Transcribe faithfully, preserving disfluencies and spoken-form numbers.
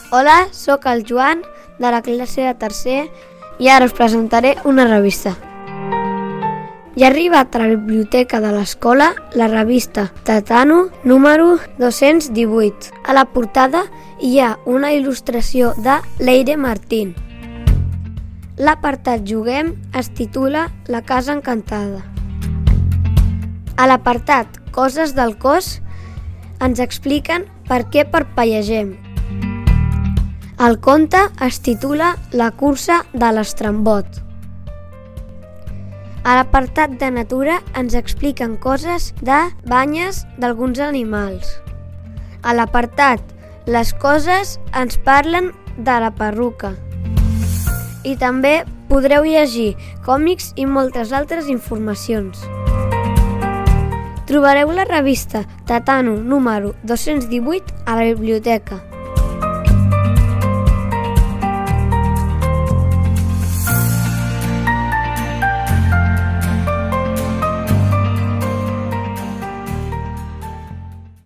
Hola, sóc el Joan, de la classe de tercer, i ara us presentaré una revista. Hi ha arribat a la biblioteca de l'escola la revista Tatano número dos-cents divuit. A la portada hi ha una il·lustració de Leire Martín. L'apartat Juguem es titula La casa encantada. A l'apartat Coses del cos ens expliquen per què parpellegem. El conte es titula La cursa de l'estrambot. A l'apartat de natura ens expliquen coses de banyes d'alguns animals. A l'apartat Les coses ens parlen de la perruca. I també podreu llegir còmics i moltes altres informacions. Trobareu la revista Tatano número dos-cents divuit a la biblioteca.